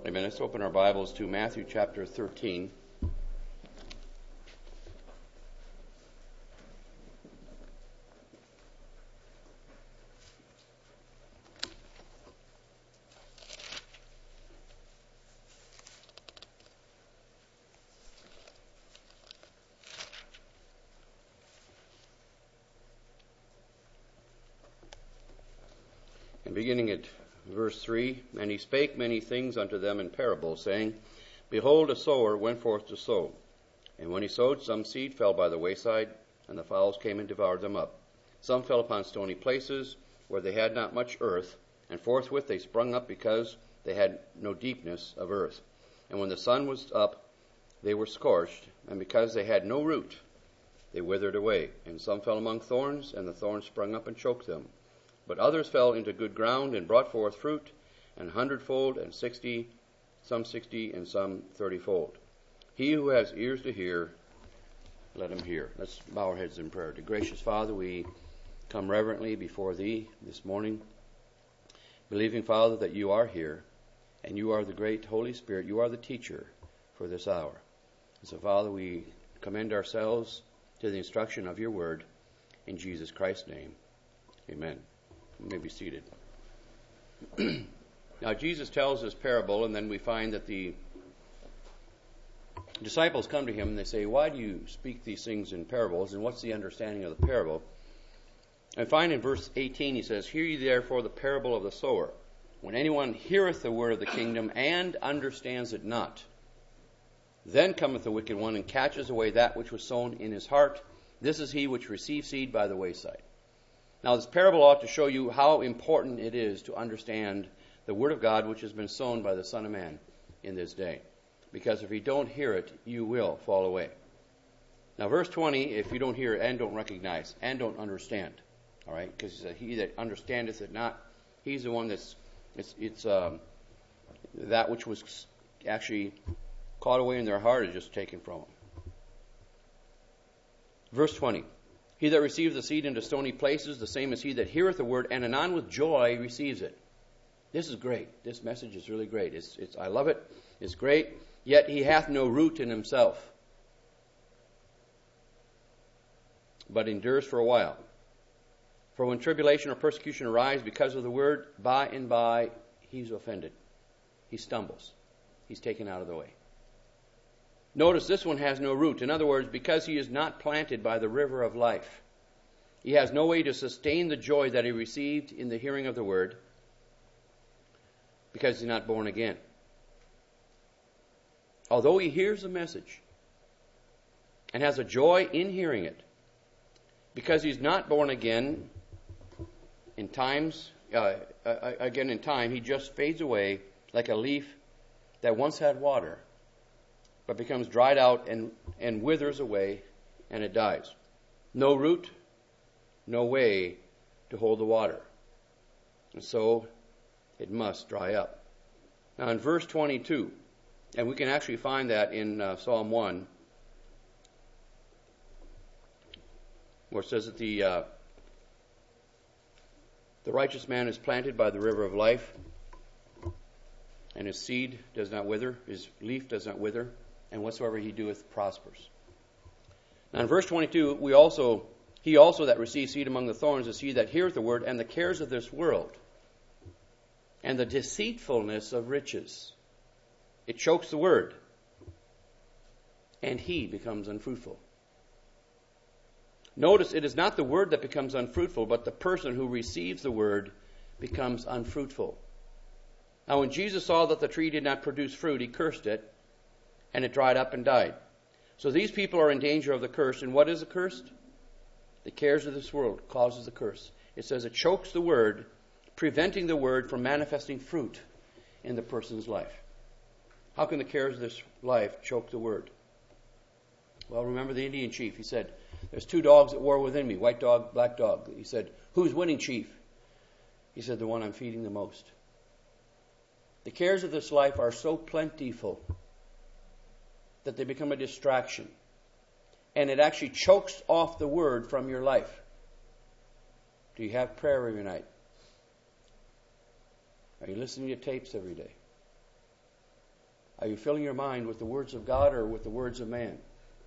Amen. Let's open our Bibles to Matthew chapter 13. And beginning at verse 3, And he spake many things unto them in parables, saying, Behold, a sower went forth to sow. And when he sowed, some seed fell by the wayside, and the fowls came and devoured them up. Some fell upon stony places, where they had not much earth, and forthwith they sprung up, because they had no deepness of earth. And when the sun was up, they were scorched, and because they had no root, they withered away. And some fell among thorns, and the thorns sprung up and choked them. But others fell into good ground and brought forth fruit, and 100-fold, and 60, some 60, and some 30-fold. He who has ears to hear, let him hear. Let's bow our heads in prayer. Dear gracious Father, we come reverently before Thee this morning, believing, Father, that You are here, and You are the great Holy Spirit. You are the teacher for this hour. And so, Father, we commend ourselves to the instruction of Your word, in Jesus Christ's name. Amen. You may be seated. Now, Jesus tells this parable, and then we find that the disciples come to Him and they say, Why do You speak these things in parables, and what's the understanding of the parable? And find in verse 18, He says, Hear ye therefore the parable of the sower. When anyone heareth the word of the kingdom and understands it not, then cometh the wicked one and catches away that which was sown in his heart. This is he which received seed by the wayside. Now, this parable ought to show you how important it is to understand the Word of God which has been sown by the Son of Man in this day. Because if you don't hear it, you will fall away. Now, verse 20, if you don't hear it and don't recognize and don't understand, all right, because he that understandeth it not, he's the one that's, it's that which was actually caught away in their heart is just taken from them. Verse 20. He that receiveth the seed into stony places, the same as he that heareth the word, and anon with joy receives it. This is great. This message is really great. I love it. It's great. Yet he hath no root in himself, but endures for a while. For when tribulation or persecution arise because of the word, by and by he's offended. He stumbles. He's taken out of the way. Notice this one has no root. In other words, because he is not planted by the river of life, he has no way to sustain the joy that he received in the hearing of the word, because he's not born again. Although he hears the message and has a joy in hearing it, because he's not born again, in time, he just fades away like a leaf that once had water, but becomes dried out and withers away, and it dies. No root, no way to hold the water. And so it must dry up. Now in verse 22, and we can actually find that in Psalm 1, where it says that the righteous man is planted by the river of life, and his seed does not wither, his leaf does not wither, and whatsoever he doeth prospers. Now in verse 22, he also that receives seed among the thorns is he that heareth the word, and the cares of this world, and the deceitfulness of riches. It chokes the word, and he becomes unfruitful. Notice it is not the word that becomes unfruitful, but the person who receives the word becomes unfruitful. Now when Jesus saw that the tree did not produce fruit, he cursed it, and it dried up and died. So these people are in danger of the curse. And what is the curse? The cares of this world causes the curse. It says it chokes the word, preventing the word from manifesting fruit in the person's life. How can the cares of this life choke the word? Well, remember the Indian chief. He said, there's two dogs at war within me, white dog, black dog. He said, who's winning, chief? He said, the one I'm feeding the most. The cares of this life are so plentiful that they become a distraction. And it actually chokes off the word from your life. Do you have prayer every night? Are you listening to tapes every day? Are you filling your mind with the words of God or with the words of man?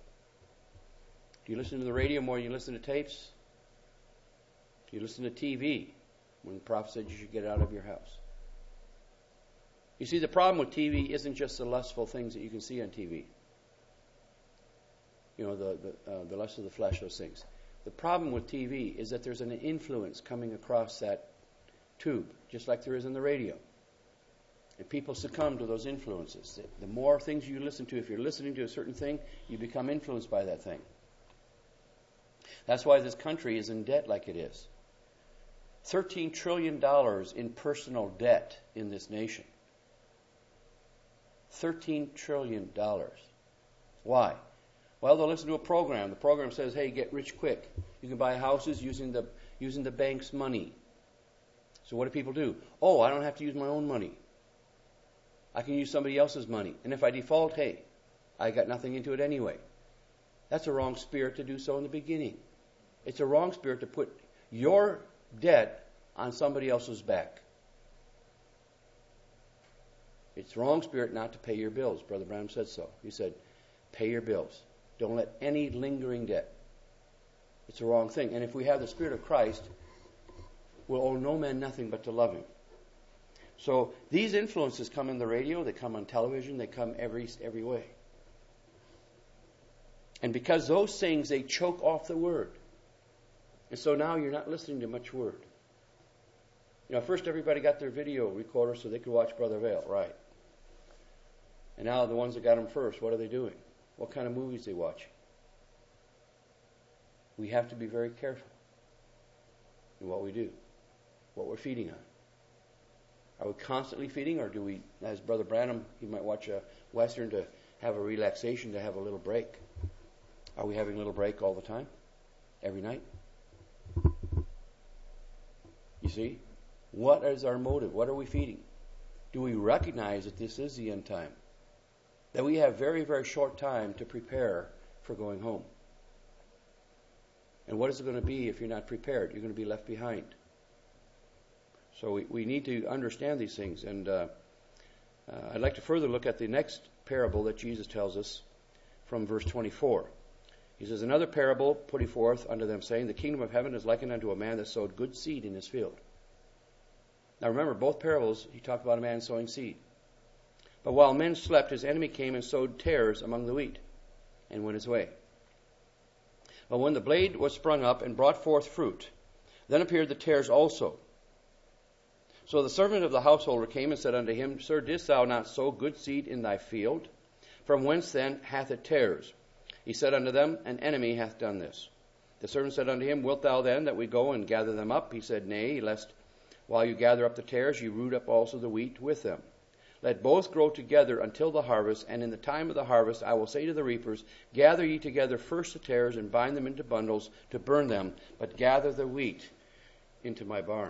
Do you listen to the radio more than you listen to tapes? Do you listen to TV when the prophet said you should get out of your house? You see, the problem with TV isn't just the lustful things that you can see on TV. You know, the lust of the flesh, those things. The problem with TV is that there's an influence coming across that tube, just like there is in the radio. And people succumb to those influences. The more things you listen to, if you're listening to a certain thing, you become influenced by that thing. That's why this country is in debt like it is. $13 trillion in personal debt in this nation. $13 trillion. Why? Well, they'll listen to a program. The program says, hey, get rich quick. You can buy houses using the bank's money. So what do people do? Oh, I don't have to use my own money. I can use somebody else's money. And if I default, hey, I got nothing into it anyway. That's a wrong spirit to do so in the beginning. It's a wrong spirit to put your debt on somebody else's back. It's the wrong spirit not to pay your bills. Brother Branham said so. He said, pay your bills. Don't let any lingering debt. It's a wrong thing. And if we have the Spirit of Christ, we'll owe no man nothing but to love him. So these influences come in the radio, they come on television, they come every way. And because those things, they choke off the Word. And so now you're not listening to much Word. You know, first everybody got their video recorder so they could watch Brother Vail, right? And now the ones that got them first, what are they doing? What kind of movies they watching? We have to be very careful in what we do, what we're feeding on. Are we constantly feeding, or do we, as Brother Branham, he might watch a Western to have a relaxation, to have a little break? Are we having a little break all the time? Every night? You see? What is our motive? What are we feeding? Do we recognize that this is the end time? That we have very, very short time to prepare for going home. And what is it going to be if you're not prepared? You're going to be left behind. So we need to understand these things. And I'd like to further look at the next parable that Jesus tells us from verse 24. He says, another parable put he forth unto them, saying, the kingdom of heaven is likened unto a man that sowed good seed in his field. Now remember, both parables, he talked about a man sowing seed. But while men slept, his enemy came and sowed tares among the wheat, and went his way. But when the blade was sprung up and brought forth fruit, then appeared the tares also. So the servant of the householder came and said unto him, Sir, didst thou not sow good seed in thy field? From whence then hath it tares? He said unto them, An enemy hath done this. The servant said unto him, Wilt thou then that we go and gather them up? He said, Nay, lest while you gather up the tares, you root up also the wheat with them. Let both grow together until the harvest, and in the time of the harvest I will say to the reapers, Gather ye together first the tares, and bind them into bundles to burn them, but gather the wheat into my barn.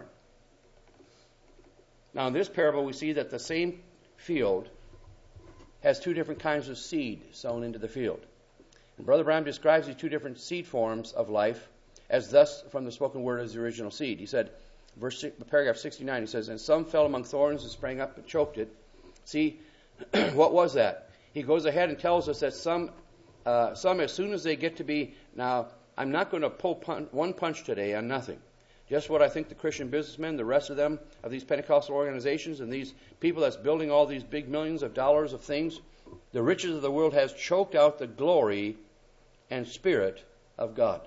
Now in this parable we see that the same field has two different kinds of seed sown into the field. And Brother Branham describes these two different seed forms of life as thus from the spoken word as the original seed. He said, paragraph 69, he says, And some fell among thorns and sprang up and choked it. See, what was that? He goes ahead and tells us that some as soon as they get to be, now, I'm not going to pull one punch today on nothing. Just what I think the Christian businessmen, the rest of them, of these Pentecostal organizations and these people that's building all these big millions of dollars of things, the riches of the world has choked out the glory and spirit of God.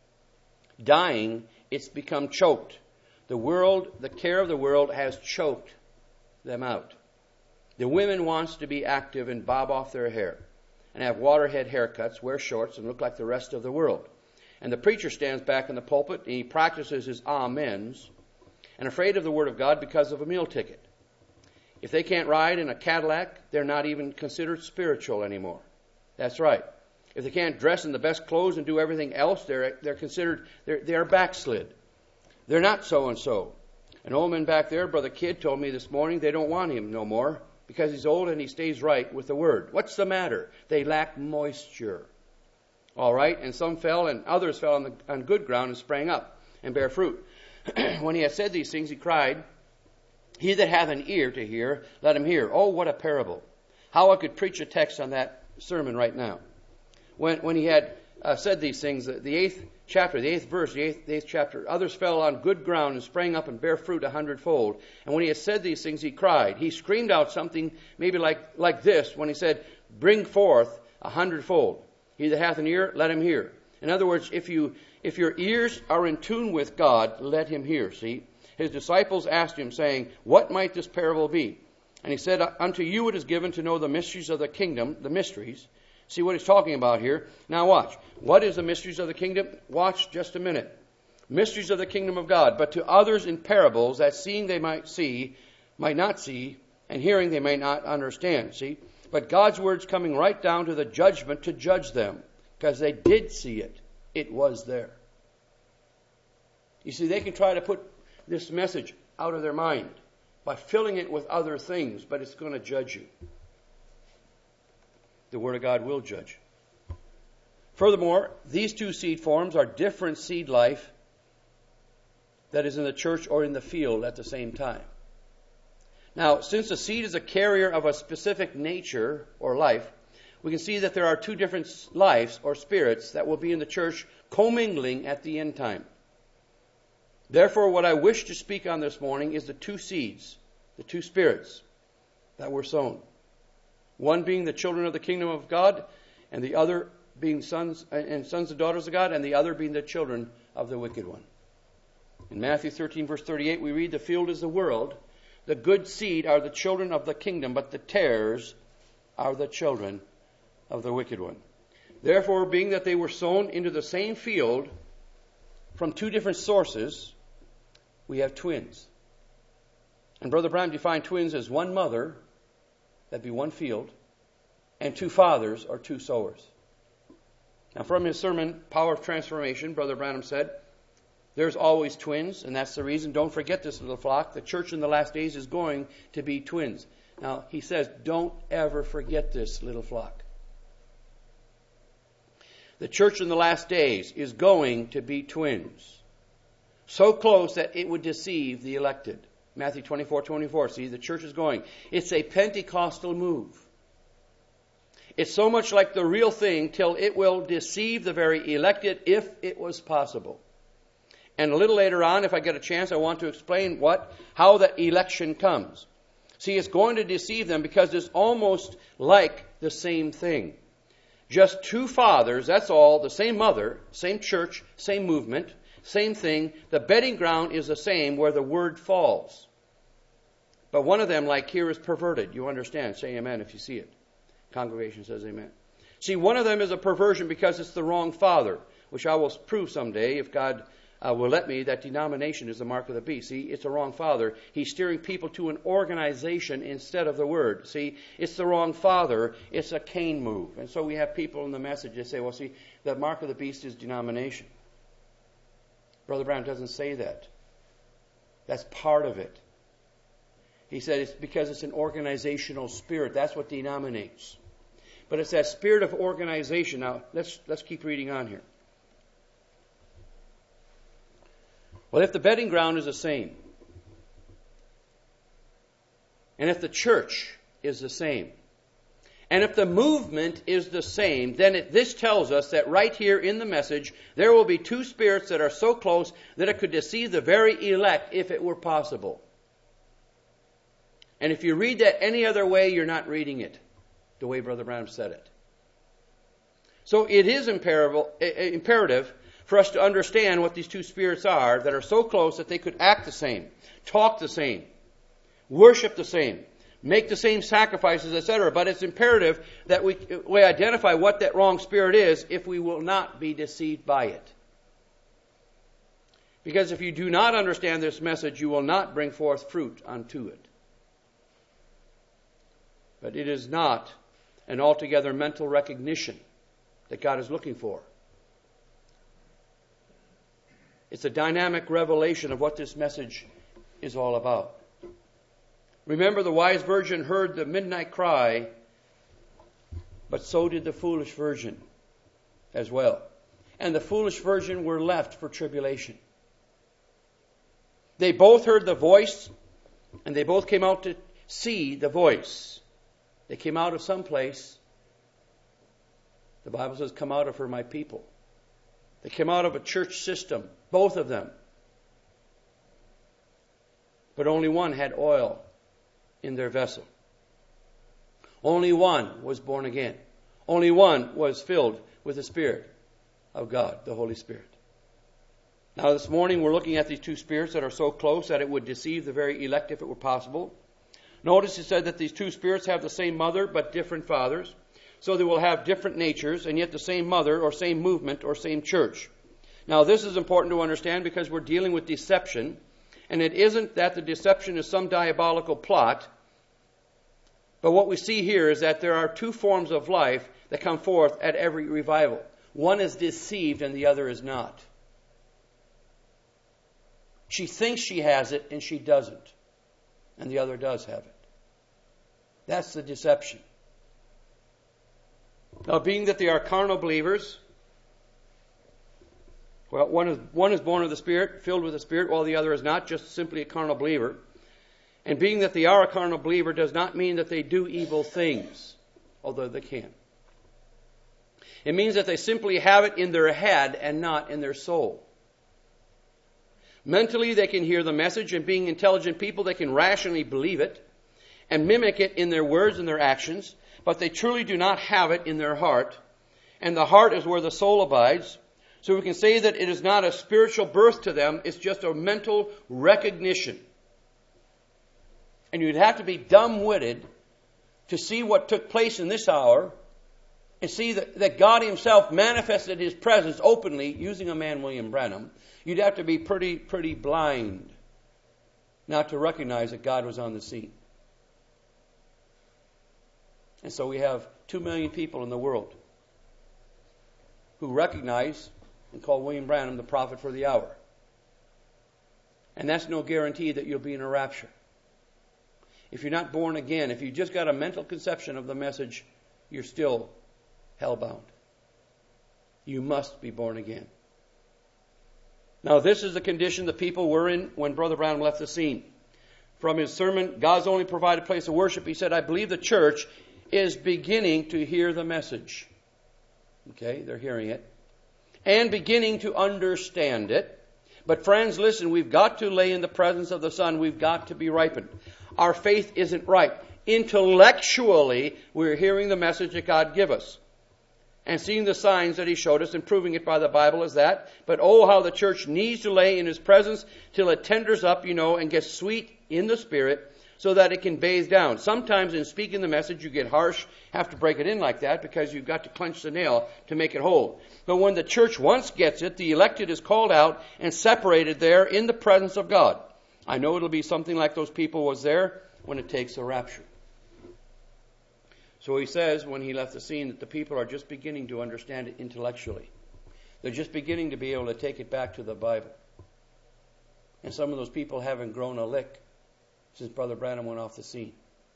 Dying, it's become choked. The world, the care of the world has choked them out. The women wants to be active and bob off their hair and have waterhead haircuts, wear shorts, and look like the rest of the world. And the preacher stands back in the pulpit and he practices his amens and afraid of the Word of God because of a meal ticket. If they can't ride in a Cadillac, they're not even considered spiritual anymore. That's right. If they can't dress in the best clothes and do everything else, they're considered, they're backslid. They're not so-and-so. An old man back there, Brother Kidd, told me this morning they don't want him no more because he's old and he stays right with the Word. What's the matter? They lack moisture. All right? And some fell and others fell on good ground and sprang up and bare fruit. When he had said these things, he cried, He that hath an ear to hear, let him hear. Oh, what a parable. how I could preach a text on that sermon right now. When he had said these things, the eighth chapter, the eighth verse, the eighth chapter, others fell on good ground and sprang up and bare fruit 100-fold. And when he had said these things, he cried. He screamed out something maybe like this when he said, bring forth 100-fold. He that hath an ear, let him hear. In other words, if your ears are in tune with God, let him hear. See, his disciples asked him, saying, what might this parable be? And he said, unto you it is given to know the mysteries of the kingdom, the mysteries. See what he's talking about here. Now watch. What is the mysteries of the kingdom? Watch just a minute. Mysteries of the kingdom of God. But to others in parables, that seeing they might not see, and hearing they may not understand. See? But God's word's coming right down to the judgment to judge them. Because they did see it. It was there. You see, they can try to put this message out of their mind by filling it with other things, but it's going to judge you. The Word of God will judge. Furthermore, these two seed forms are different seed life that is in the church or in the field at the same time. Now, since the seed is a carrier of a specific nature or life, we can see that there are two different lives or spirits that will be in the church commingling at the end time. Therefore, what I wish to speak on this morning is the two seeds, the two spirits that were sown. One being the children of the kingdom of God, and the other being sons and daughters of God, and the other being the children of the wicked one. In Matthew 13, verse 38, we read, the field is the world. The good seed are the children of the kingdom, but the tares are the children of the wicked one. Therefore, being that they were sown into the same field from two different sources, we have twins. And Brother Branham defined twins as one mother, that'd be one field, and two fathers or two sowers. Now from his sermon, Power of Transformation, Brother Branham said, there's always twins, and that's the reason. Don't forget this, little flock. The church in the last days is going to be twins. Now, he says, don't ever forget this, little flock. The church in the last days is going to be twins. So close that it would deceive the elected. Matthew 24:24. See, the church is going. It's a Pentecostal move. It's so much like the real thing till it will deceive the very elected if it was possible. And a little later on, if I get a chance, I want to explain how that election comes. See, it's going to deceive them because it's almost like the same thing. Just two fathers, that's all, the same mother, same church, same movement, same thing. The bedding ground is the same where the word falls. But one of them, like here, is perverted. You understand? Say amen if you see it. Congregation says amen. See, one of them is a perversion because it's the wrong father, which I will prove someday if God will let me, that denomination is the mark of the beast. See, it's a wrong father. He's steering people to an organization instead of the word. See, it's the wrong father. It's a Cain move. And so we have people in the message that say, well, see, the mark of the beast is denomination. Brother Brown doesn't say that. That's part of it. He said it's because it's an organizational spirit. That's what denominates. But it's that spirit of organization. Now, let's keep reading on here. Well, if the bedding ground is the same, and if the church is the same, and if the movement is the same, then this tells us that right here in the message, there will be two spirits that are so close that it could deceive the very elect if it were possible. And if you read that any other way, you're not reading it the way Brother Branham said it. So it is imperative for us to understand what these two spirits are that are so close that they could act the same, talk the same, worship the same, make the same sacrifices, etc. But it's imperative that we identify what that wrong spirit is if we will not be deceived by it. Because if you do not understand this message, you will not bring forth fruit unto it. But it is not an altogether mental recognition that God is looking for. It's a dynamic revelation of what this message is all about. Remember, the wise virgin heard the midnight cry, but so did the foolish virgin as well. And the foolish virgin were left for tribulation. They both heard the voice, and they both came out to see the voice. They came out of some place. The Bible says, come out of her, my people. They came out of a church system, both of them. But only one had oil in their vessel. Only one was born again. Only one was filled with the Spirit of God, the Holy Spirit. Now this morning we're looking at these two spirits that are so close that it would deceive the very elect if it were possible. Notice it said that these two spirits have the same mother but different fathers. So they will have different natures and yet the same mother or same movement or same church. Now this is important to understand because we're dealing with deception. And it isn't that the deception is some diabolical plot. But what we see here is that there are two forms of life that come forth at every revival. One is deceived and the other is not. She thinks she has it and she doesn't. And the other does have it. That's the deception. Now, being that they are carnal believers, well, one is born of the Spirit, filled with the Spirit, while the other is not, just simply a carnal believer. And being that they are a carnal believer does not mean that they do evil things, although they can. It means that they simply have it in their head and not in their soul. Mentally, they can hear the message, and being intelligent people, they can rationally believe it and mimic it in their words and their actions, but they truly do not have it in their heart. And the heart is where the soul abides. So we can say that it is not a spiritual birth to them, it's just a mental recognition. And you'd have to be dumb-witted to see what took place in this hour and see that God Himself manifested His presence openly using a man, William Branham. You'd have to be pretty blind not to recognize that God was on the scene. And so we have 2 million people in the world who recognize and call William Branham the prophet for the hour. And that's no guarantee that you'll be in a rapture. If you're not born again, if you just got a mental conception of the message, you're still hellbound. You must be born again. Now, this is the condition the people were in when Brother Branham left the scene. From his sermon, God's Only Provided Place of Worship, he said, I believe the church is beginning to hear the message. Okay, they're hearing it. And beginning to understand it. But friends, listen, we've got to lay in the presence of the Son. We've got to be ripened. Our faith isn't ripe. Intellectually, we're hearing the message that God gave us. And seeing the signs that He showed us and proving it by the Bible is that. But oh, how the church needs to lay in His presence till it tenders up, and gets sweet in the Spirit so that it can bathe down. Sometimes in speaking the message you get harsh, have to break it in like that because you've got to clench the nail to make it whole. But when the church once gets it, the elected is called out and separated there in the presence of God. I know it'll be something like those people was there when it takes the rapture. So he says when he left the scene that the people are just beginning to understand it intellectually. They're just beginning to be able to take it back to the Bible. And some of those people haven't grown a lick since Brother Branham went off the scene.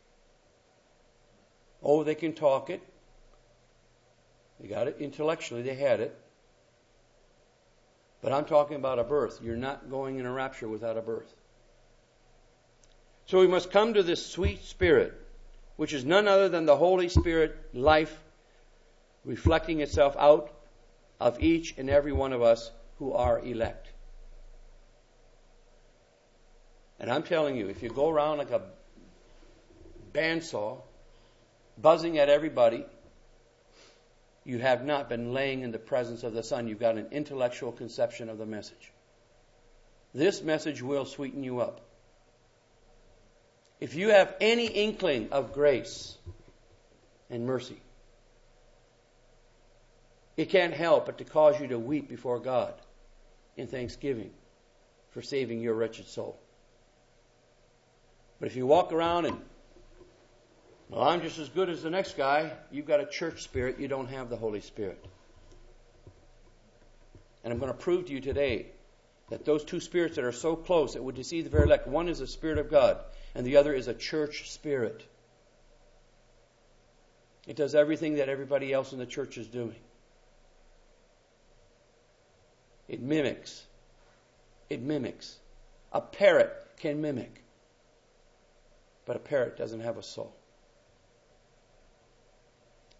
Oh, they can talk it. They got it intellectually. They had it. But I'm talking about a birth. You're not going in a rapture without a birth. So we must come to this sweet Spirit, which is none other than the Holy Spirit life reflecting itself out of each and every one of us who are elect. And I'm telling you, if you go around like a bandsaw, buzzing at everybody, you have not been laying in the presence of the Son. You've got an intellectual conception of the message. This message will sweeten you up. If you have any inkling of grace and mercy, it can't help but to cause you to weep before God in thanksgiving for saving your wretched soul. But if you walk around and, well, I'm just as good as the next guy, you've got a church spirit, you don't have the Holy Spirit. And I'm going to prove to you today that those two spirits that are so close that would deceive the very elect, one is the Spirit of God, and the other is a church spirit. It does everything that everybody else in the church is doing. It mimics. It mimics. A parrot can mimic. But a parrot doesn't have a soul.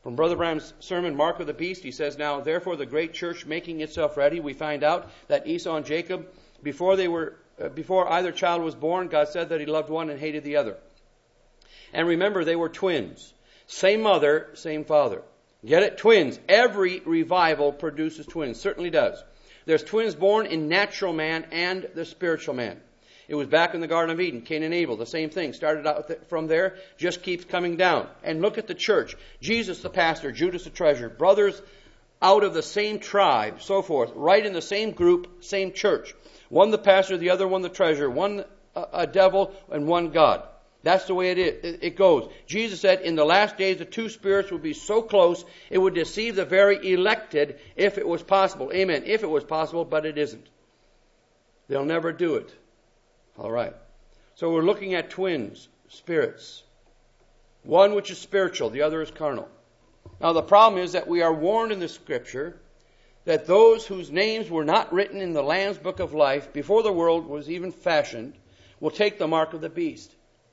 From Brother Branham's sermon, Mark of the Beast, he says, now, therefore, the great church making itself ready, we find out that Esau and Jacob, before either child was born, God said that he loved one and hated the other. And remember, they were twins. Same mother, same father. Get it? Twins. Every revival produces twins. Certainly does. There's twins born in natural man and the spiritual man. It was back in the Garden of Eden, Cain and Abel, the same thing. Started out from there, just keeps coming down. And look at the church. Jesus the pastor, Judas the treasurer, brothers out of the same tribe, so forth, right in the same group, same church. One the pastor, the other one the treasurer, one a devil, and one God. That's the way it goes. Jesus said, in the last days, the two spirits would be so close, it would deceive the very elected if it was possible. Amen. If it was possible, but it isn't. They'll never do it. All right. So we're looking at twins, spirits. One which is spiritual, the other is carnal. Now the problem is that we are warned in the Scripture that those whose names were not written in the Lamb's Book of Life before the world was even fashioned will take the mark of the beast.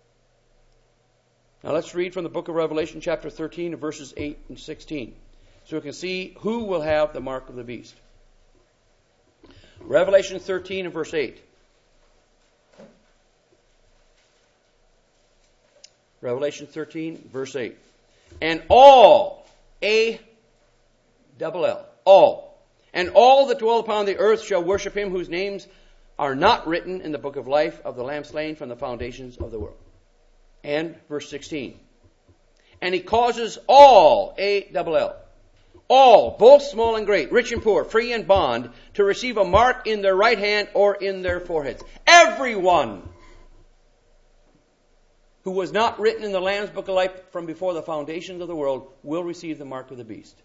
Now let's read from the book of Revelation chapter 13 verses 8 and 16 so we can see who will have the mark of the beast. Revelation 13 and verse 8. Revelation 13, verse 8. And all, A-double-L, all, and all that dwell upon the earth shall worship him whose names are not written in the book of life of the Lamb slain from the foundations of the world. And verse 16. And he causes all, A-double-L, all, both small and great, rich and poor, free and bond, to receive a mark in their right hand or in their foreheads. Everyone who was not written in the Lamb's Book of Life from before the foundations of the world will receive the mark of the beast.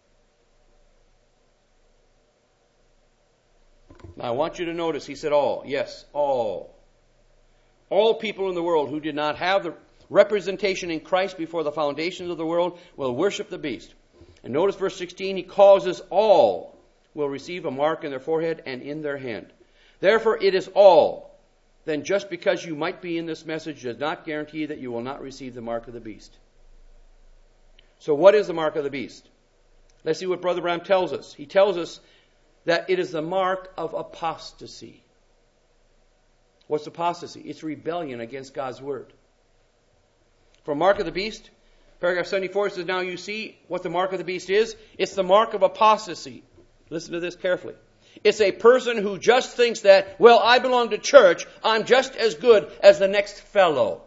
Now I want you to notice, he said all. Yes, all. All people in the world who did not have the representation in Christ before the foundations of the world will worship the beast. And notice verse 16, he causes all will receive a mark in their forehead and in their hand. Therefore it is all. Then just because you might be in this message does not guarantee that you will not receive the mark of the beast. So what is the mark of the beast? Let's see what Brother Branham tells us. He tells us that it is the mark of apostasy. What's apostasy? It's rebellion against God's word. For mark of the beast, paragraph 74 says, now you see what the mark of the beast is. It's the mark of apostasy. Listen to this carefully. It's a person who just thinks that, well, I belong to church, I'm just as good as the next fellow.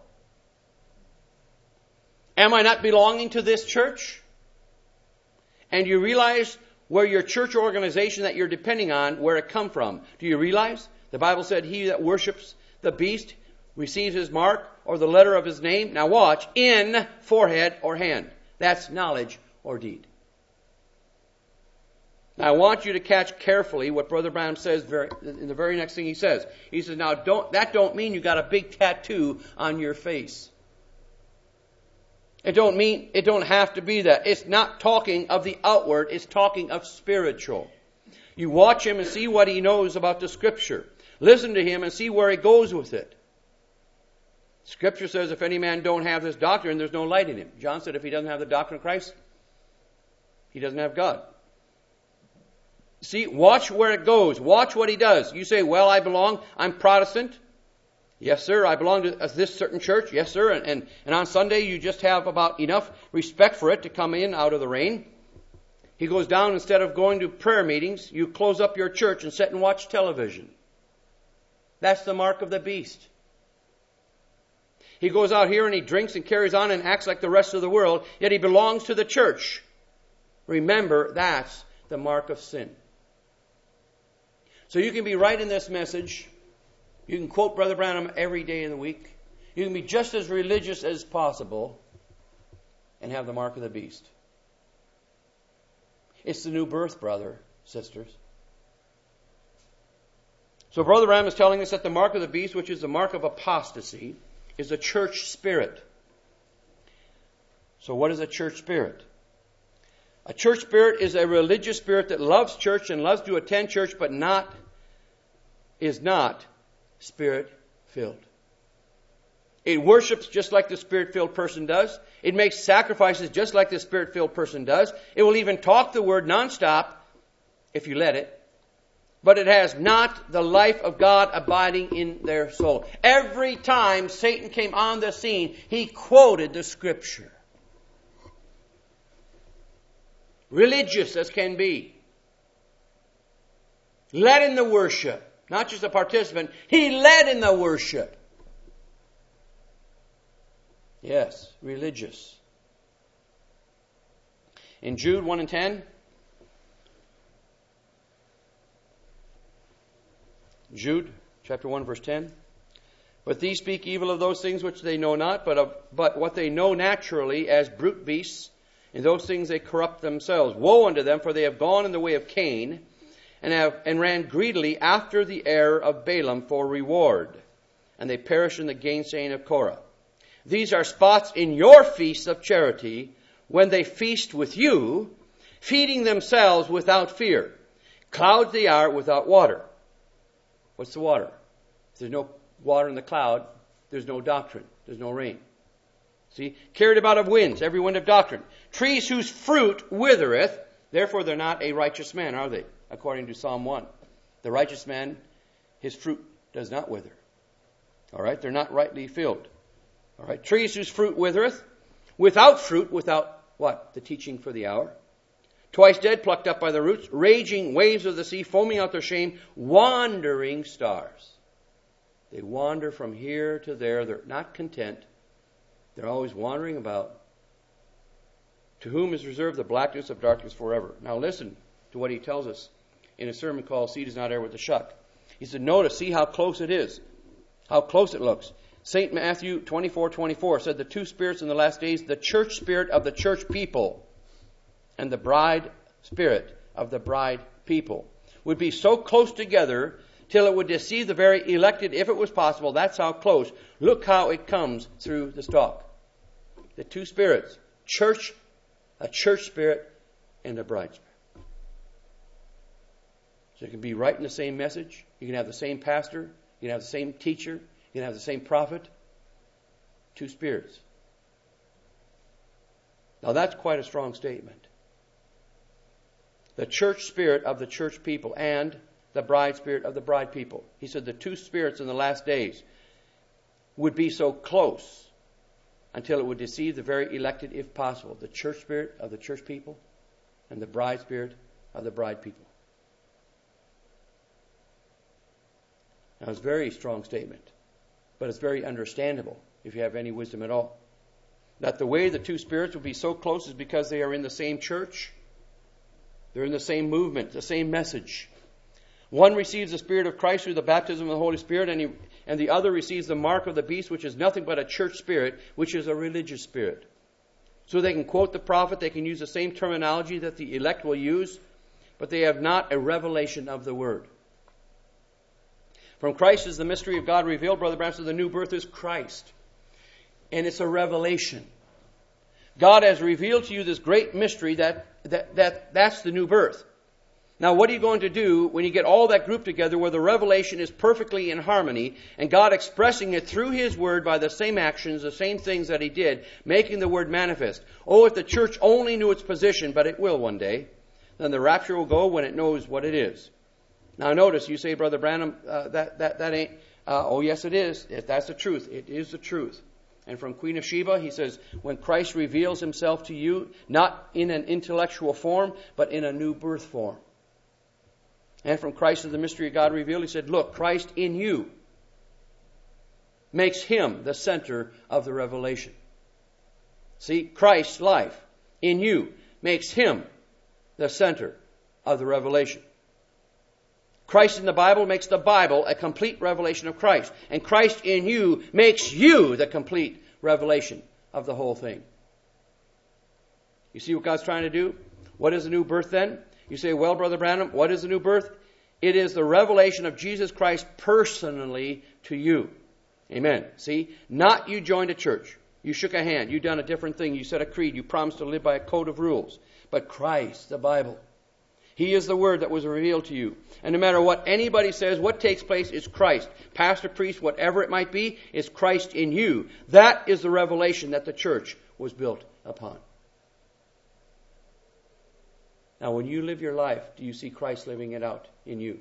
Am I not belonging to this church? And you realize where your church organization that you're depending on, where it come from. Do you realize? The Bible said he that worships the beast receives his mark or the letter of his name. Now watch, in forehead or hand. That's knowledge or deed. Now I want you to catch carefully what Brother Branham says in the very next thing he says. He says, now that don't mean you got a big tattoo on your face. It don't have to be that. It's not talking of the outward, it's talking of spiritual. You watch him and see what he knows about the Scripture. Listen to him and see where he goes with it. Scripture says if any man don't have this doctrine, there's no light in him. John said if he doesn't have the doctrine of Christ, he doesn't have God. See, watch where it goes. Watch what he does. You say, well, I'm Protestant. Yes, sir, I belong to this certain church. Yes, sir, and on Sunday you just have about enough respect for it to come in out of the rain. He goes down, instead of going to prayer meetings, you close up your church and sit and watch television. That's the mark of the beast. He goes out here and he drinks and carries on and acts like the rest of the world, yet he belongs to the church. Remember, that's the mark of sin. So you can be right in this message. You can quote Brother Branham every day of the week. You can be just as religious as possible and have the mark of the beast. It's the new birth, brother, sisters. So Brother Branham is telling us that the mark of the beast, which is the mark of apostasy, is a church spirit. So what is a church spirit? A church spirit is a religious spirit that loves church and loves to attend church, but is not Spirit-filled. It worships just like the Spirit-filled person does. It makes sacrifices just like the Spirit-filled person does. It will even talk the Word nonstop if you let it. But it has not the life of God abiding in their soul. Every time Satan came on the scene, he quoted the Scripture. Religious as can be. Led in the worship. Not just a participant. He led in the worship. Yes, religious. In Jude 1 and 10, Jude chapter 1 verse 10, but these speak evil of those things which they know not, but what they know naturally as brute beasts, in those things they corrupt themselves. Woe unto them, for they have gone in the way of Cain, and ran greedily after the error of Balaam for reward, and they perish in the gainsaying of Korah. These are spots in your feasts of charity, when they feast with you, feeding themselves without fear. Clouds they are without water. What's the water? If there's no water in the cloud, there's no doctrine. There's no rain. See? Carried about of winds, every wind of doctrine. Trees whose fruit withereth, therefore they're not a righteous man, are they? According to Psalm 1. The righteous man, his fruit does not wither. All right? They're not rightly filled. All right? Trees whose fruit withereth, without fruit, without what? The teaching for the hour. Twice dead, plucked up by the roots, raging waves of the sea, foaming out their shame, wandering stars. They wander from here to there. They're not content. They're always wandering about. To whom is reserved the blackness of darkness forever. Now listen to what he tells us in a sermon called Seed is Not Ever with a Shuck. He said, notice, see how close it is. How close it looks. St. Matthew 24:24 said the two spirits in the last days, the church spirit of the church people and the bride spirit of the bride people, would be so close together till it would deceive the very elected if it was possible. That's how close. Look how it comes through the stalk. The two spirits, a church spirit and a bride spirit. So you can be right in the same message. You can have the same pastor. You can have the same teacher. You can have the same prophet. Two spirits. Now that's quite a strong statement. The church spirit of the church people and the bride spirit of the bride people. He said the two spirits in the last days would be so close until it would deceive the very elected if possible. The church spirit of the church people and the bride spirit of the bride people. Now it's a very strong statement, but it's very understandable if you have any wisdom at all. That the way the two spirits will be so close is because they are in the same church. They're in the same movement, the same message. One receives the Spirit of Christ through the baptism of the Holy Spirit, and the other receives the mark of the beast, which is nothing but a church spirit, which is a religious spirit. So they can quote the prophet, they can use the same terminology that the elect will use, but they have not a revelation of the Word. From Christ is the mystery of God revealed, Brother Branham said the new birth is Christ. And it's a revelation. God has revealed to you this great mystery that's the new birth. Now, what are you going to do when you get all that group together where the revelation is perfectly in harmony and God expressing it through His Word by the same actions, the same things that He did, making the Word manifest? Oh, if the church only knew its position, but it will one day, then the rapture will go when it knows what it is. Now, notice, you say, Brother Branham, that ain't... oh, yes, it is. That's the truth. It is the truth. And from Queen of Sheba, he says, when Christ reveals Himself to you, not in an intellectual form, but in a new birth form. And from Christ is the mystery of God revealed, he said, look, Christ in you makes Him the center of the revelation. See, Christ's life in you makes Him the center of the revelation. Christ in the Bible makes the Bible a complete revelation of Christ. And Christ in you makes you the complete revelation of the whole thing. You see what God's trying to do? What is the new birth then? You say, well, Brother Branham, what is the new birth? It is the revelation of Jesus Christ personally to you. Amen. See? Not you joined a church. You shook a hand. You done a different thing. You said a creed. You promised to live by a code of rules. But Christ, the Bible. He is the Word that was revealed to you. And no matter what anybody says, what takes place is Christ. Pastor, priest, whatever it might be, is Christ in you. That is the revelation that the church was built upon. Now, when you live your life, do you see Christ living it out in you?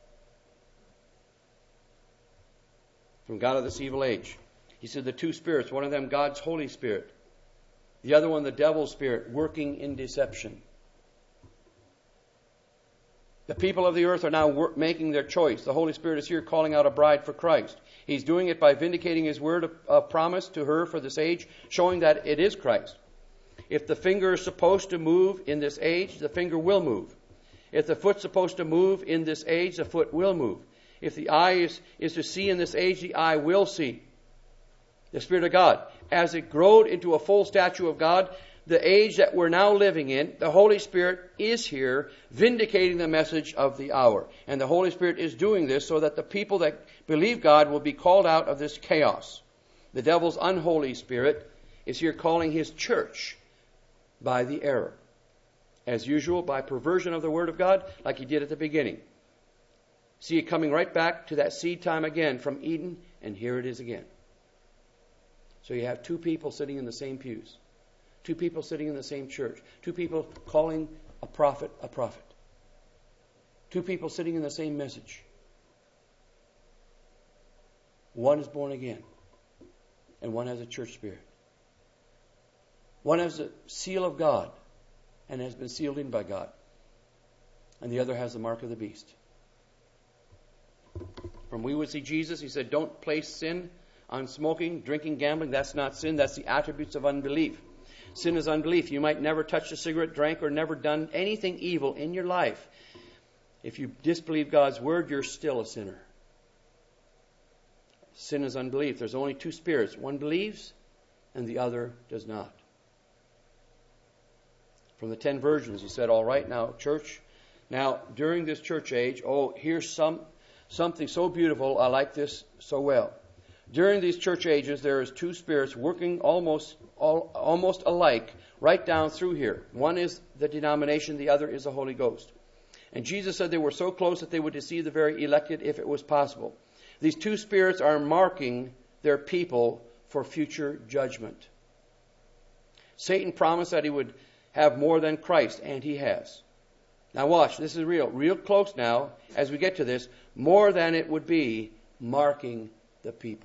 From God of this evil age. He said the two spirits, one of them God's Holy Spirit, the other one the devil's spirit, working in deception. The people of the earth are now making their choice. The Holy Spirit is here calling out a bride for Christ. He's doing it by vindicating His word of promise to her for this age, showing that it is Christ. If the finger is supposed to move in this age, the finger will move. If the foot's supposed to move in this age, the foot will move. If the eye is to see in this age, the eye will see. The Spirit of God. As it growed into a full statue of God, the age that we're now living in, the Holy Spirit is here vindicating the message of the hour. And the Holy Spirit is doing this so that the people that believe God will be called out of this chaos. The devil's unholy spirit is here calling his church by the error. As usual, by perversion of the Word of God, like he did at the beginning. See it coming right back to that seed time again from Eden, and here it is again. So you have two people sitting in the same pews. Two people sitting in the same church. Two people calling a prophet a prophet. Two people sitting in the same message. One is born again, and one has a church spirit. One has the seal of God and has been sealed in by God. And the other has the mark of the beast. From We Would See Jesus, he said, don't place sin on smoking, drinking, gambling. That's not sin. That's the attributes of unbelief. Sin is unbelief. You might never touch a cigarette, drank, or never done anything evil in your life. If you disbelieve God's word, you're still a sinner. Sin is unbelief. There's only two spirits. One believes and the other does not. From the 10 virgins, he said, all right, now, church, now, during this church age, here's something so beautiful. I like this so well. During these church ages, there is two spirits working almost alike right down through here. One is the denomination, the other is the Holy Ghost. And Jesus said they were so close that they would deceive the very elected if it was possible. These two spirits are marking their people for future judgment. Satan promised that he would have more than Christ, and he has. Now watch, this is real close now as we get to this, more than it would be marking the people.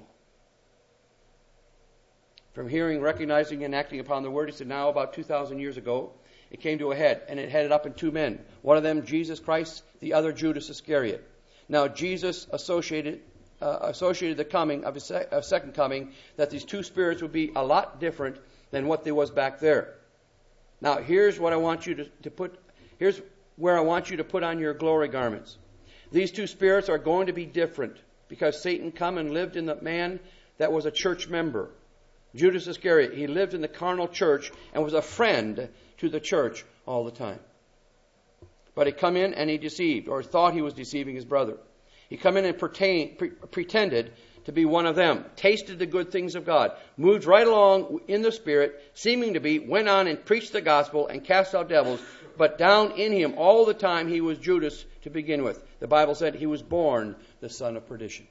From hearing, recognizing, and acting upon the word, he said now about 2,000 years ago, it came to a head, and it headed up in two men. One of them, Jesus Christ, the other, Judas Iscariot. Now Jesus associated the coming of his second coming, that these two spirits would be a lot different than what they was back there. Now here's what I want you to put, here's where I want you to put on your glory garments. These two spirits are going to be different because Satan come and lived in the man that was a church member. Judas Iscariot, he lived in the carnal church and was a friend to the church all the time. But he come in and he deceived, or thought he was deceiving his brother. He come in and pretended to be one of them, tasted the good things of God, moved right along in the Spirit, seeming to be, went on and preached the gospel and cast out devils, but down in him all the time he was Judas to begin with. The Bible said he was born the son of perdition.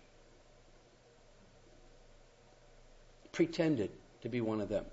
Pretended to be one of them.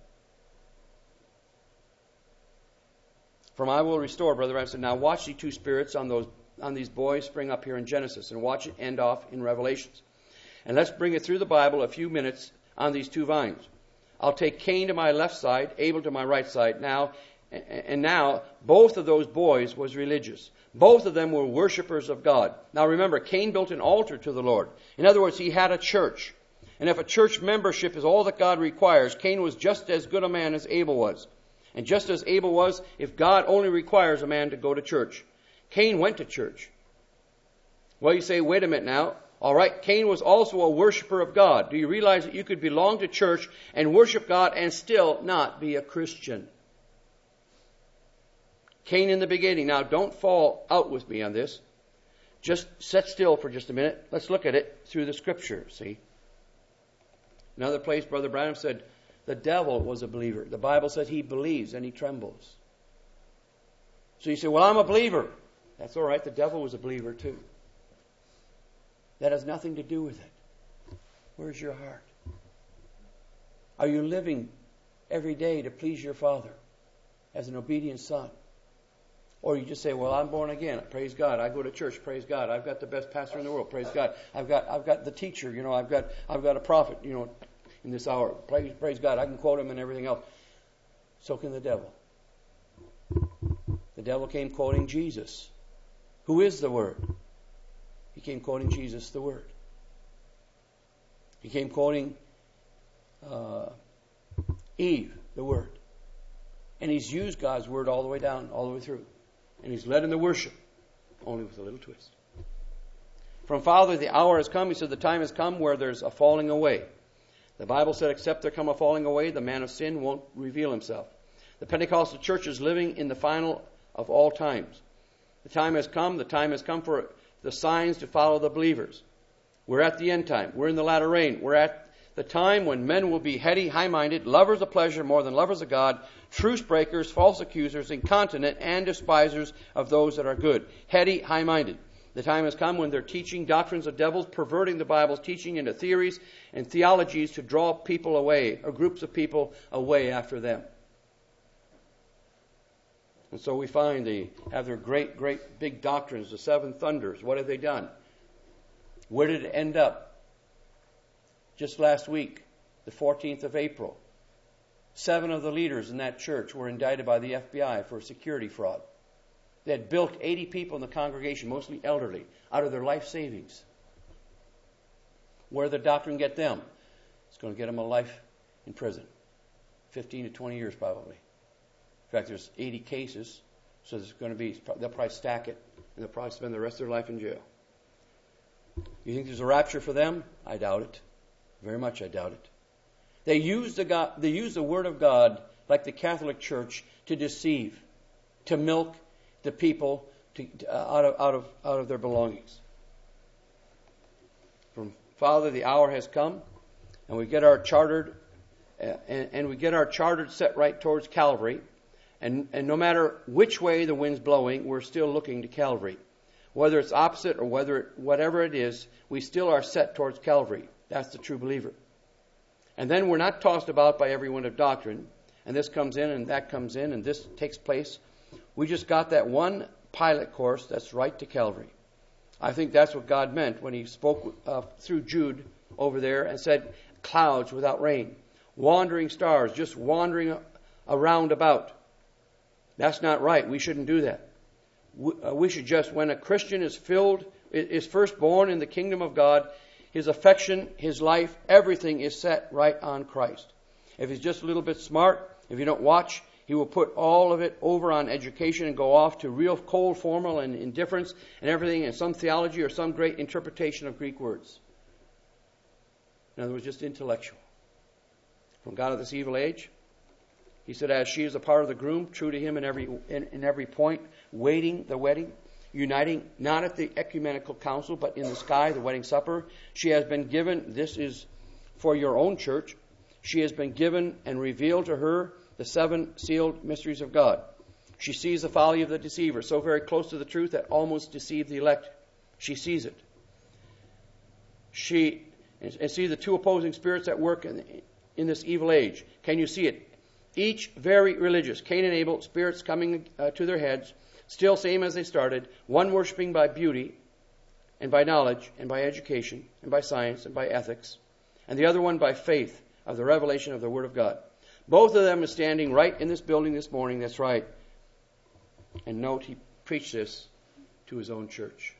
From I will restore, Brother Branham said, now watch the two spirits on these boys spring up here in Genesis and watch it end off in Revelations. And let's bring it through the Bible a few minutes on these two vines. I'll take Cain to my left side, Abel to my right side. Now both of those boys was religious. Both of them were worshipers of God. Now remember, Cain built an altar to the Lord. In other words, he had a church. And if a church membership is all that God requires, Cain was just as good a man as Abel was. And just as Abel was, if God only requires a man to go to church. Cain went to church. Well, you say, wait a minute now. All right, Cain was also a worshiper of God. Do you realize that you could belong to church and worship God and still not be a Christian? Cain in the beginning. Now, don't fall out with me on this. Just sit still for just a minute. Let's look at it through the Scripture, see? Another place, Brother Branham said, the devil was a believer. The Bible says he believes and he trembles. So you say, well, I'm a believer. That's all right. The devil was a believer too. That has nothing to do with it. Where's your heart? Are you living every day to please your Father as an obedient son? Or you just say, well, I'm born again. Praise God. I go to church. Praise God. I've got the best pastor in the world. Praise God. I've got the teacher. I've got a prophet, in this hour. Praise God. I can quote him and everything else. So can the devil. The devil came quoting Jesus, who is the Word. He came quoting Jesus, the Word. He came quoting Eve, the Word. And he's used God's Word all the way down, all the way through. And he's led in the worship, only with a little twist. From Father, the hour has come. He said, the time has come where there's a falling away. The Bible said, except there come a falling away, the man of sin won't reveal himself. The Pentecostal church is living in the final of all times. The time has come. The time has come for the signs to follow the believers. We're at the end time. We're in the latter rain. We're at the time when men will be heady, high-minded, lovers of pleasure more than lovers of God, truce breakers, false accusers, incontinent, and despisers of those that are good. Heady, high-minded. The time has come when they're teaching doctrines of devils, perverting the Bible's teaching into theories and theologies to draw people away, or groups of people away after them. And so we find they have their great, great big doctrines, the seven thunders. What have they done? Where did it end up? Just last week, the 14th of April, 7 of the leaders in that church were indicted by the FBI for security fraud. They had bilked 80 people in the congregation, mostly elderly, out of their life savings. Where did the doctrine get them? It's going to get them a life in prison. 15 to 20 years probably. In fact, there's 80 cases, so there's going to be, they'll probably stack it, and they'll probably spend the rest of their life in jail. You think there's a rapture for them? I doubt it. Very much I doubt it. They use the Word of God, like the Catholic Church, to deceive, to milk the people out of their belongings. From Father, the hour has come, and we get our chartered set right towards Calvary. And no matter which way the wind's blowing, we're still looking to Calvary. Whether it's opposite or whatever it is, we still are set towards Calvary. That's the true believer. And then we're not tossed about by every wind of doctrine. And this comes in and that comes in and this takes place. We just got that one pilot course that's right to Calvary. I think that's what God meant when he spoke through Jude over there and said, clouds without rain, wandering stars, just wandering around about. That's not right. We shouldn't do that. We should just, when a Christian is first born in the kingdom of God, his affection, his life, everything is set right on Christ. If he's just a little bit smart, if you don't watch, he will put all of it over on education and go off to real cold formal and indifference and everything and some theology or some great interpretation of Greek words. In other words, just intellectual. From God of this evil age, he said, as she is a part of the groom, true to him in every point, waiting the wedding, uniting not at the ecumenical council, but in the sky, the wedding supper. She has been given, this is for your own church, she has been given and revealed to her the 7 sealed mysteries of God. She sees the folly of the deceiver, so very close to the truth that almost deceived the elect. She sees it. And see the two opposing spirits at work in this evil age. Can you see it? Each very religious, Cain and Abel, spirits coming to their heads, still same as they started, one worshiping by beauty and by knowledge and by education and by science and by ethics, and the other one by faith of the revelation of the Word of God. Both of them are standing right in this building this morning, that's right. And note, he preached this to his own church.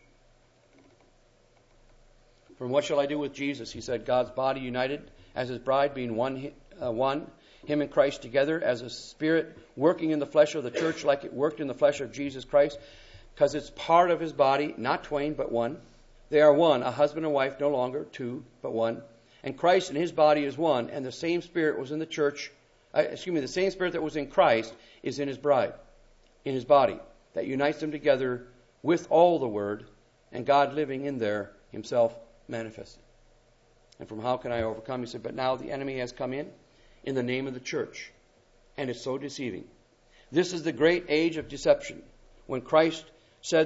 From what shall I do with Jesus? He said, God's body united as his bride, being one, him and Christ together as a spirit working in the flesh of the church like it worked in the flesh of Jesus Christ, because it's part of his body, not twain, but one. They are one, a husband and wife, no longer two, but one. And Christ and his body is one, and the same spirit was in the church, the same spirit that was in Christ is in his bride, in his body, that unites them together with all the Word, and God living in there, himself manifested. And from how can I overcome? He said, but now the enemy has come in the name of the church, and is so deceiving. This is the great age of deception, when Christ said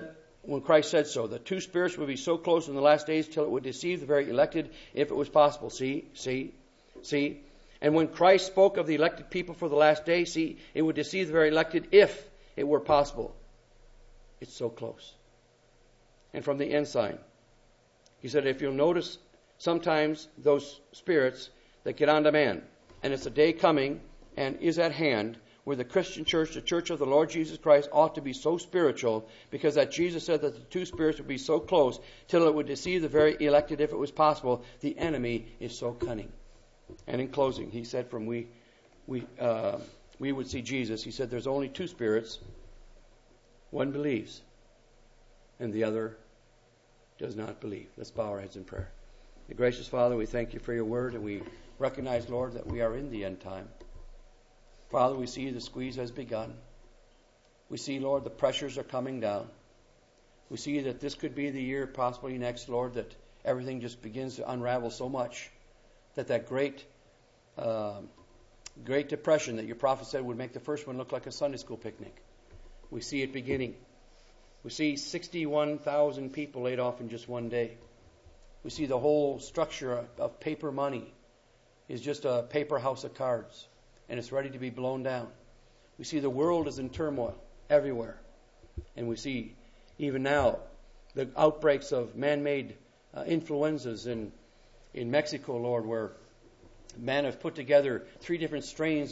when Christ said so. The two spirits would be so close in the last days till it would deceive the very elected if it was possible. See? And when Christ spoke of the elected people for the last day, see, it would deceive the very elected if it were possible. It's so close. And from the ensign, he said, if you'll notice, sometimes those spirits that get onto man, and it's a day coming and is at hand where the Christian church, the church of the Lord Jesus Christ, ought to be so spiritual, because that Jesus said that the two spirits would be so close till it would deceive the very elected if it was possible. The enemy is so cunning. And in closing, he said, from we would see Jesus, he said, there's only two spirits. One believes, and the other does not believe. Let's bow our heads in prayer. The gracious Father, we thank you for your word, and we recognize, Lord, that we are in the end time. Father, we see the squeeze has begun. We see, Lord, the pressures are coming down. We see that this could be the year, possibly next, Lord, that everything just begins to unravel so much that great depression that your prophet said would make the first one look like a Sunday school picnic. We see it beginning. We see 61,000 people laid off in just one day. We see the whole structure of paper money is just a paper house of cards, and it's ready to be blown down. We see the world is in turmoil everywhere. And we see even now the outbreaks of man-made influenzas in Mexico, Lord, where men have put together 3 different strains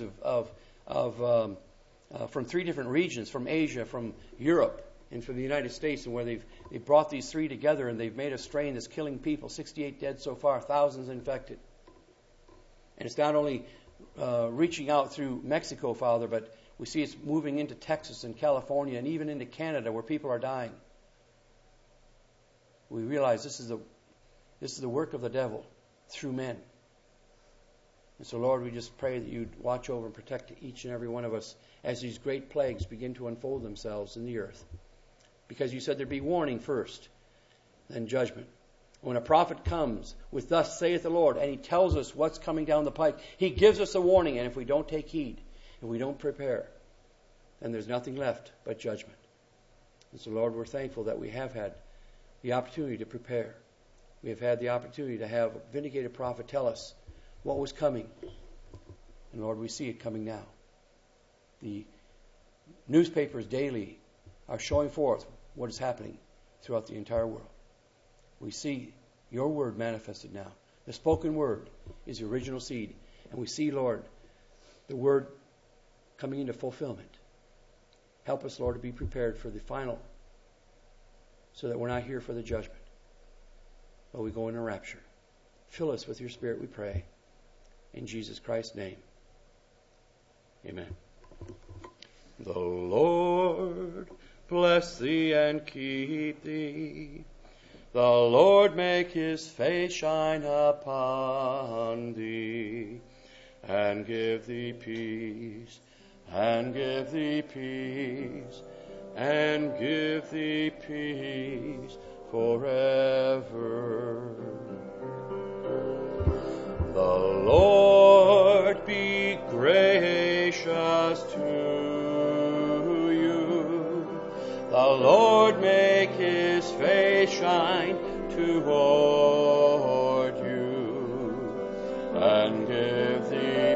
from 3 different regions, from Asia, from Europe, and from the United States, and where they've brought these 3 together and they've made a strain that's killing people. 68 dead so far, thousands infected. And it's not only reaching out through Mexico, Father, but we see it's moving into Texas and California and even into Canada where people are dying. We realize this is the work of the devil through men. And so, Lord, we just pray that you'd watch over and protect each and every one of us as these great plagues begin to unfold themselves in the earth. Because you said there'd be warning first, then judgment. When a prophet comes with thus saith the Lord, and he tells us what's coming down the pike, he gives us a warning, and if we don't take heed, if we don't prepare, then there's nothing left but judgment. And so, Lord, we're thankful that we have had the opportunity to prepare. We have had the opportunity to have a vindicated prophet tell us what was coming. And Lord, we see it coming now. The newspapers daily are showing forth what is happening throughout the entire world. We see your word manifested now. The spoken word is the original seed. And we see, Lord, the word coming into fulfillment. Help us, Lord, to be prepared for the final, so that we're not here for the judgment, but we go in a rapture. Fill us with your Spirit, we pray. In Jesus Christ's name, amen. The Lord bless thee and keep thee. The Lord make his face shine upon thee, and give thee peace, and give thee peace, and give thee peace forever. The Lord be gracious to you. The Lord make his face shine toward you, and give thee